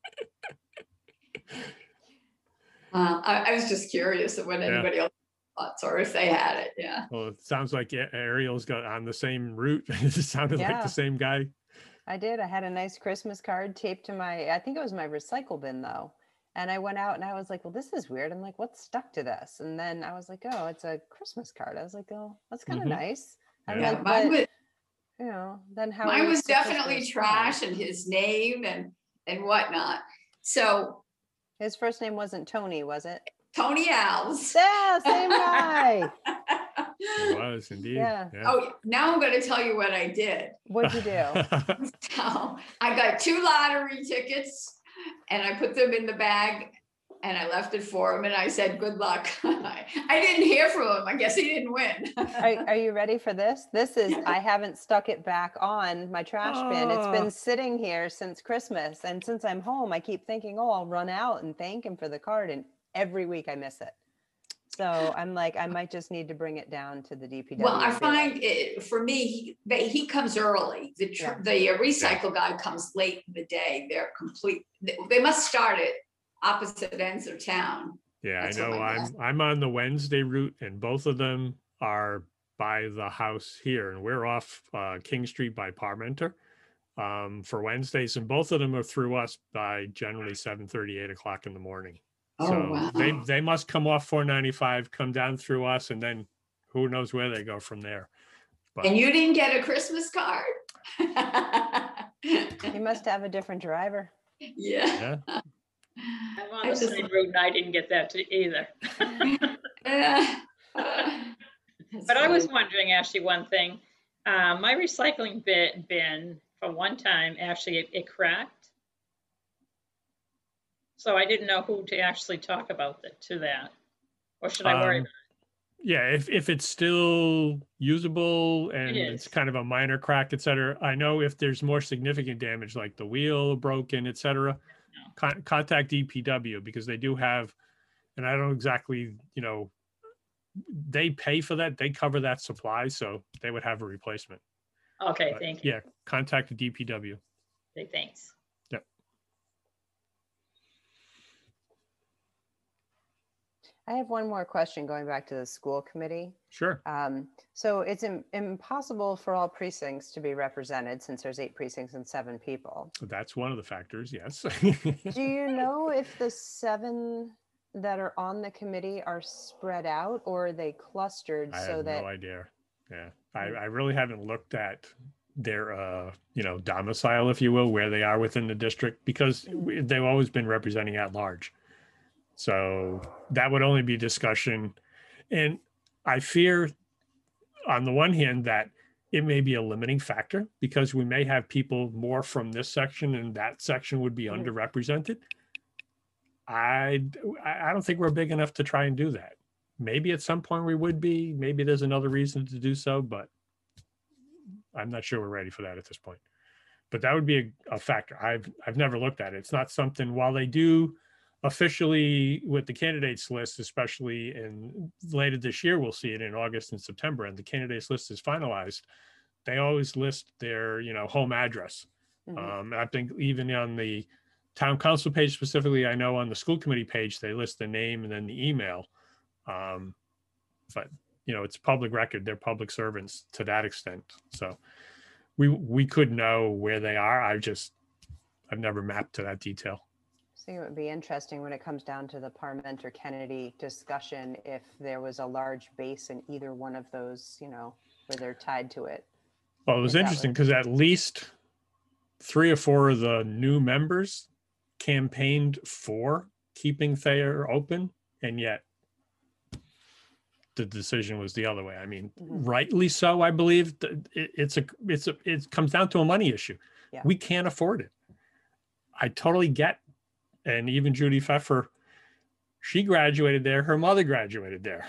Uh, I, I was just curious of what Yeah. anybody else thought, or if they had it. Yeah. Well, it sounds like A- Ariel's got on the same route. It sounded like Yeah. the same guy. I did. I had a nice Christmas card taped to my, I think it was my recycle bin though. And I went out and I was like, well, this is weird. I'm like, what's stuck to this? And then I was like, oh, it's a Christmas card. I was like, oh, that's kind of Mhm. nice. I'm Yeah. like, Mine but, was, you know, then how? mine are we was supposed to definitely respond? trash and his name and, and whatnot. So His first name wasn't Tony, was it? Tony Alves. Yeah, same guy. It was indeed. Yeah. Oh, now I'm going to tell you what I did. What'd you do? So I got two lottery tickets and I put them in the bag and I left it for him and I said, good luck. I didn't hear from him. I guess he didn't win. Are, are you ready for this? This is, I haven't stuck it back on my trash bin. It's Oh. been sitting here since Christmas. And since I'm home, I keep thinking, oh, I'll run out and thank him for the card. And every week I miss it. So I'm like, I might just need to bring it down to the D P W. Well, I and be like, find it, for me, he, they, he comes early. The, tr- Yeah. the uh, recycle guy comes late in the day. They're complete. They, they must start at opposite ends of town. Yeah, I That's what know. my I'm guess- I'm on the Wednesday route, and both of them are by the house here, and we're off uh, King Street by Parmenter um, for Wednesdays, and both of them are through us by generally seven thirty, eight o'clock in the morning. Oh, So wow. they they must come off four ninety-five, come down through us, and then who knows where they go from there. But And you didn't get a Christmas card? You must have a different driver. Yeah. yeah, I'm on I the just- same route and I didn't get that to either. That's But I was funny. wondering, Ashley, one thing. Uh, my recycling bin, bin for one time, actually it, it cracked. So I didn't know who to actually talk about it to that. Or should I worry? Um, yeah, if, if it's still usable and It it's is. kind of a minor crack, et cetera, I know if there's more significant damage, like the wheel broken, et cetera, No. con- contact D P W because they do have, and I don't exactly, you know, they pay for that. They cover that supply. So they would have a replacement. Okay, But, thank you. yeah, contact the D P W. Okay, thanks. Yep. I have one more question going back to the school committee. Sure. Um, so it's im- impossible for all precincts to be represented since there's eight precincts and seven people. That's one of the factors. Yes. Do you know if the seven that are on the committee are spread out or are they clustered I so have that? no idea. Yeah. I, I really haven't looked at their, uh, you know, domicile, if you will, where they are within the district, because we- they've always been representing at large. So that would only be discussion. And I fear on the one hand that it may be a limiting factor because we may have people more from this section and that section would be Mhm. underrepresented. I, I don't think we're big enough to try and do that. Maybe at some point we would be, maybe there's another reason to do so, but I'm not sure we're ready for that at this point. But that would be a, a factor. I've, I've never looked at it. It's not something, while they do officially with the candidates list, especially in later this year, we'll see it in August and September, and the candidates list is finalized. They always list their, you know, home address. Mhm. Um, I think even on the town council page specifically, I know on the school committee page, they list the name and then the email. Um, but, you know, it's public record. They're public servants to that extent. So we, we could know where they are. I just, I've never mapped to that detail. I think it would be interesting when it comes down to the Parmenter Kennedy discussion if there was a large base in either one of those, you know, where they're tied to it. Well, it was If that interesting was- because at least three or four of the new members campaigned for keeping Thayer open, and yet the decision was the other way. I mean, Mhm. rightly so, I believe. Th- it- It's a, it's a, it comes down to a money issue. Yeah. We can't afford it. I totally get. And even Judy Pfeffer, she graduated there. Her mother graduated there.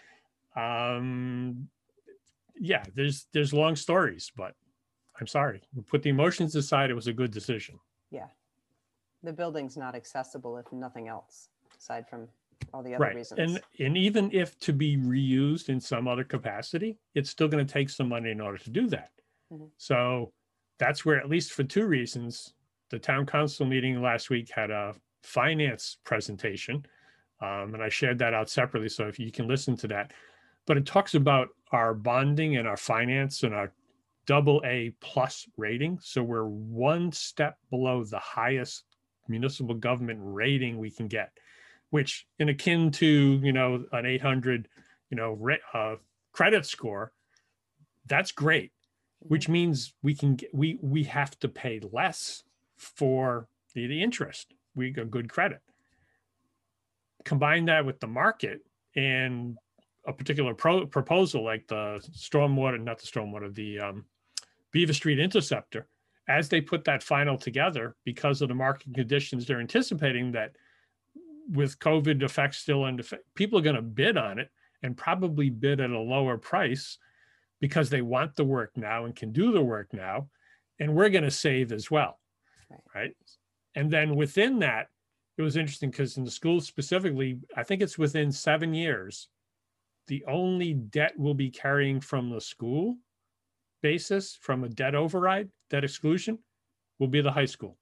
Um, yeah, there's there's long stories, but I'm sorry. We put the emotions aside. It was a good decision. Yeah. The building's not accessible if nothing else, aside from all the other Right. reasons. And and even if to be reused in some other capacity, it's still going to take some money in order to do that. Mhm. So that's where, at least for two reasons, the town council meeting last week had a finance presentation. Um, and I shared that out separately. So if you can listen to that, but it talks about our bonding and our finance and our double A plus rating. So we're one step below the highest municipal government rating we can get, which in akin to, you know, an eight hundred, you know, ra- uh, credit score, that's great, which means we can get, we, we have to pay less for the, the interest. We got good credit. Combine that with the market and a particular pro- proposal like the stormwater, not the stormwater, the um, Beaver Street Interceptor, as they put that final together, because of the market conditions, they're anticipating that with COVID effects still under effect, people are going to bid on it and probably bid at a lower price because they want the work now and can do the work now. And we're going to save as well. Right. Right. And then within that, it was interesting because in the schools specifically, I think it's within seven years, the only debt we'll be carrying from the school basis, from a debt override, debt exclusion, will be the high school.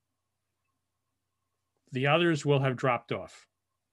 The others will have dropped off.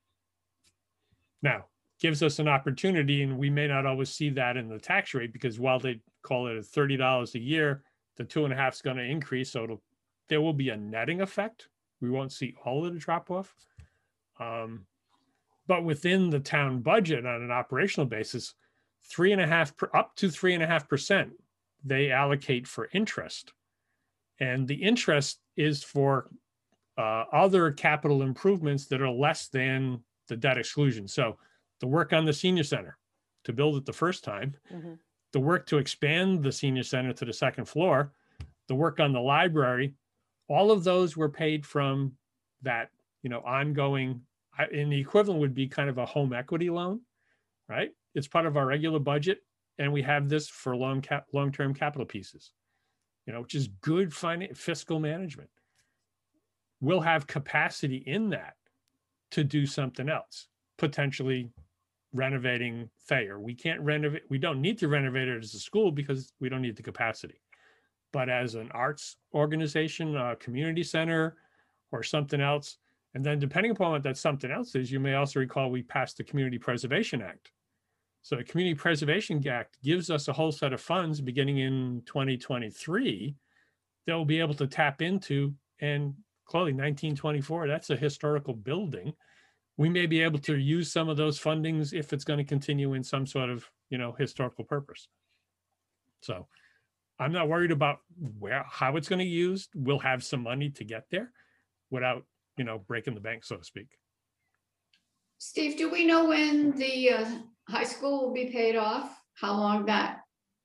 Now, gives us an opportunity, and we may not always see that in the tax rate, because while they call it thirty dollars a year, the two and a half is going to increase. So it'll, there will be a netting effect. We won't see all of the drop off. Um, but within the town budget on an operational basis, three and a half, per, up to three and a half percent, they allocate for interest. And the interest is for uh, other capital improvements that are less than the debt exclusion. So the work on the senior center to build it the first time, Mhm. the work to expand the senior center to the second floor, the work on the library, all of those were paid from that, you know, ongoing, I- and the equivalent would be kind of a home equity loan, right? It's part of our regular budget. And we have this for long cap, long-term capital pieces, you know, which is good finan- fiscal management. We'll have capacity in that to do something else, potentially renovating Thayer. We can't renovate, we don't need to renovate it as a school because we don't need the capacity. But as an arts organization, a community center, or something else, and then depending upon what that something else is, you may also recall we passed the Community Preservation Act. So the Community Preservation Act gives us a whole set of funds beginning in twenty twenty-three that we'll be able to tap into. And clearly nineteen twenty-four, that's a historical building. We may be able to use some of those fundings if it's going to continue in some sort of, you know, historical purpose. So I'm not worried about where, how it's going to be used. We'll have some money to get there without, you know, breaking the bank, so to speak. Steve, do we know when the uh, high school will be paid off? How long that?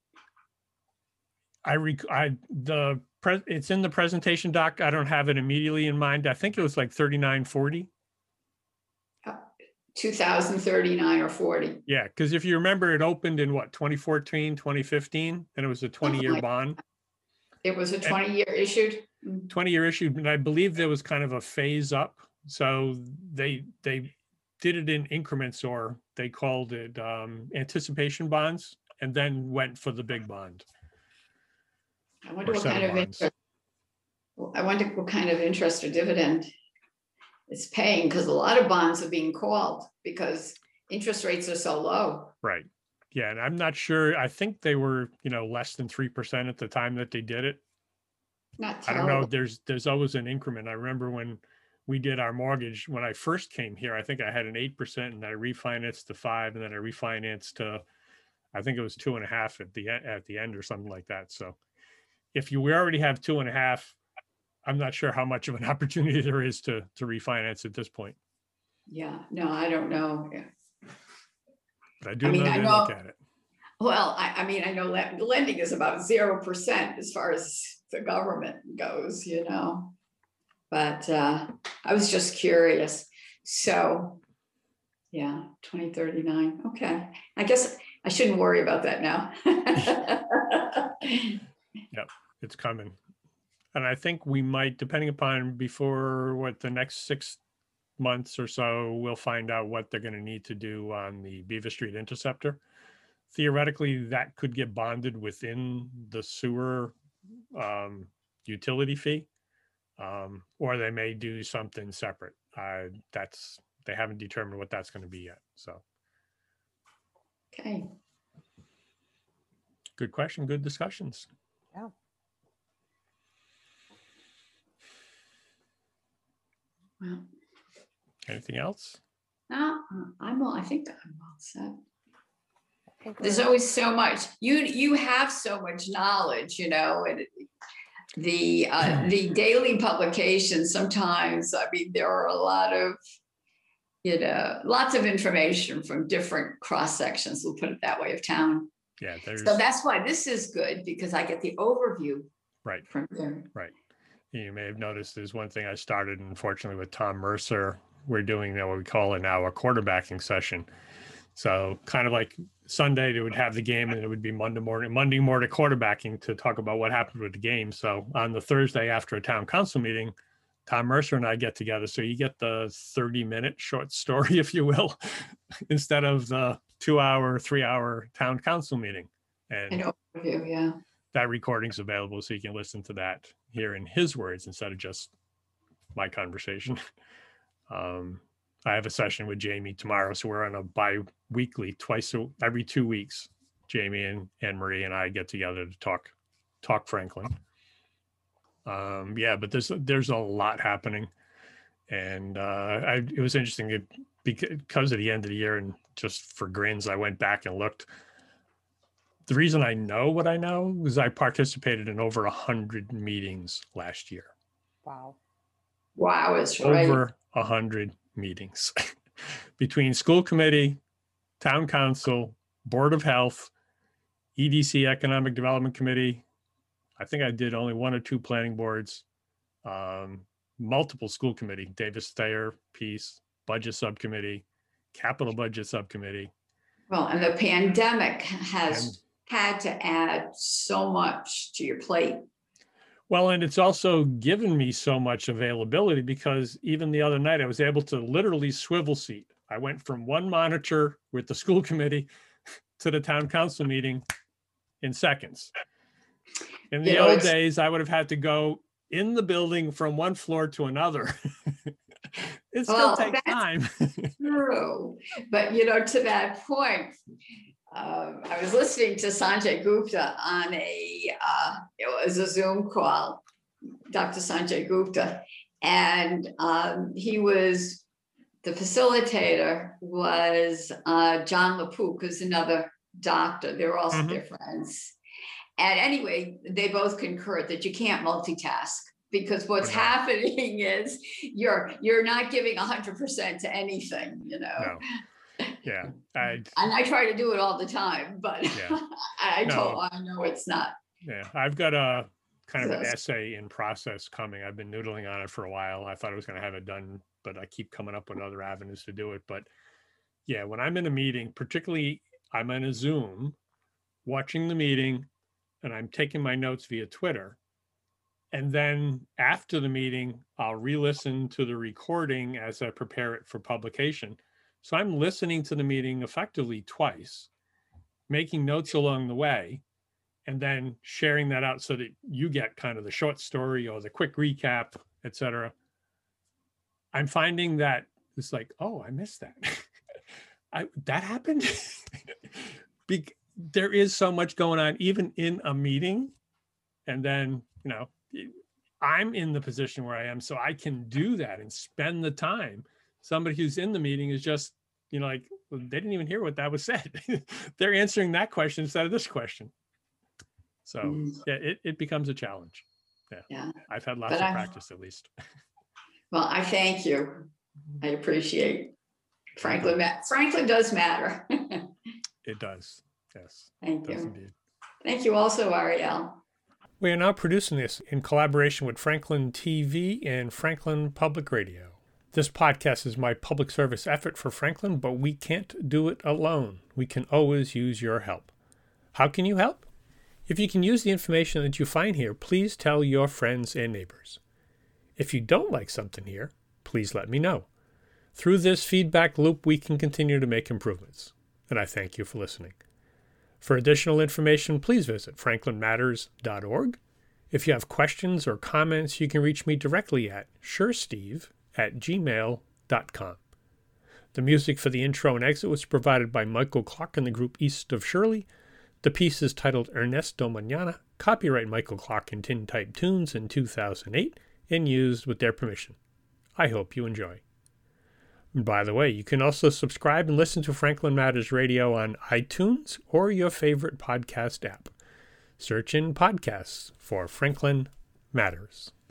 I rec, I, the, pre, it's in the presentation doc. I don't have it immediately in mind. I think it was like thirty-nine forty. two thousand thirty-nine or forty? Yeah, because if you remember, it opened in what, twenty fourteen, twenty fifteen, and it was a twenty-year like bond. It was a twenty-year issued? twenty-year issue, and I believe there was kind of a phase up. So they they did it in increments, or they called it um, anticipation bonds, and then went for the big bond. I wonder Or what set kind of of bonds. interest. I wonder what kind of interest or dividend it's paying, because a lot of bonds are being called because interest rates are so low. Right. Yeah, and I'm not sure. I think they were, you know, less than three percent at the time that they did it. Not I don't know. terrible. There's there's always an increment. I remember when we did our mortgage, when I first came here, I think I had an eight percent, and I refinanced to five, and then I refinanced to, I think it was two and a half at the end, at the end or something like that. So if you we already have two and a half, I'm not sure how much of an opportunity there is to to refinance at this point. Yeah, no, I don't know. Yeah. But I do I mean, know I they know- look at it. Well, I, I mean, I know le- lending is about zero percent as far as the government goes, you know. But uh, I was just curious. So, yeah, twenty thirty-nine. Okay. I guess I shouldn't worry about that now. It's coming. And I think we might, depending upon before what the next six months or so, we'll find out what they're going to need to do on the Beaver Street Interceptor. Theoretically, that could get bonded within the sewer um, utility fee, um, or they may do something separate. Uh, that's, they haven't determined what that's going to be yet. So Okay. good question, good discussions. Yeah. Well, Anything else? no, I'm all, I think I'm all set. I think There's we're- always so much, you, you have so much knowledge, you know, and the, uh, the daily publications, sometimes, I mean, there are a lot of, you know, lots of information from different cross sections, we'll put it that way, of town. Yeah, there's, So that's why this is good, because I get the overview right. from there. You may have noticed there's one thing I started, unfortunately, with Tom Mercer. We're doing what we call it now a quarterbacking session. So kind of like Sunday, they would have the game, and it would be Monday morning, Monday morning quarterbacking to talk about what happened with the game. So on the Thursday after a town council meeting, Tom Mercer and I get together. So you get the thirty minute short story, if you will, instead of the two hour, three hour town council meeting. And An overview, yeah. that recording's available, so you can listen to that here in his words instead of just my conversation. Um, I have a session with Jamie tomorrow, so we're on a bi-weekly, twice a, every two weeks. Jamie and Anne Marie and I get together to talk, talk Franklin. Um, yeah, but there's there's a lot happening, and uh, I, it was interesting it, because of the end of the year, and just for grins, I went back and looked. The reason I know what I know is I participated in over a hundred meetings last year. Wow. Wow, it's right. Over a hundred meetings between school committee, town council, board of health, E D C Economic Development Committee. I think I did only one or two planning boards, um, multiple school committee, Davis Thayer piece, budget subcommittee, capital budget subcommittee. Well, and the pandemic has And- had to add so much to your plate. Well, and it's also given me so much availability because even the other night I was able to literally swivel seat. I went from one monitor with the school committee to the town council meeting in seconds. In the You know, old it's- days, I would have had to go in the building from one floor to another. It still Well, takes that's- time. True, but you know, to that point, um, I was listening to Sanjay Gupta on a, uh, it was a Zoom call, Doctor Sanjay Gupta, and um, he was, the facilitator was uh, John LaPook, who's another doctor. They're also Mhm. their friends. And anyway, they both concurred that you can't multitask because what's Oh, no. happening is you're you're not giving one hundred percent to anything, you know. No. Yeah. I, And I try to do it all the time, but Yeah. I No. told I know it's not. yeah. I've got a kind of an Yes. essay in process coming. I've been noodling on it for a while. I thought I was going to have it done, but I keep coming up with other avenues to do it. But yeah, when I'm in a meeting, particularly I'm in a Zoom watching the meeting and I'm taking my notes via Twitter. And then after the meeting, I'll re-listen to the recording as I prepare it for publication. So I'm listening to the meeting effectively twice, making notes along the way, and then sharing that out so that you get kind of the short story or the quick recap, et cetera. I'm finding that it's like, oh, I missed that. I, that happened. Be, there is so much going on, even in a meeting. And then, you know, I'm in the position where I am, so I can do that and spend the time. Somebody who's in the meeting is just, you know, like, well, they didn't even hear what that was said. They're answering that question instead of this question. So Mm. yeah, it, it becomes a challenge. Yeah. Yeah. I've had lots But of I- practice at least. Well, I thank you. I appreciate Franklin. ma- Franklin does matter. It does. Yes, Thank it does you. indeed. Thank you also, Ariel. We are now producing this in collaboration with Franklin T V and Franklin Public Radio. This podcast is my public service effort for Franklin, but we can't do it alone. We can always use your help. How can you help? If you can use the information that you find here, please tell your friends and neighbors. If you don't like something here, please let me know. Through this feedback loop, we can continue to make improvements. And I thank you for listening. For additional information, please visit franklin matters dot org. If you have questions or comments, you can reach me directly at suresteve at gmail dot com. The music for the intro and exit was provided by Michael Clark and the group East of Shirley. The piece is titled Ernesto Mañana, copyright Michael Clark and Tintype Tunes in two thousand eight, and used with their permission. I hope you enjoy. And by the way, you can also subscribe and listen to Franklin Matters Radio on iTunes or your favorite podcast app. Search in podcasts for Franklin Matters.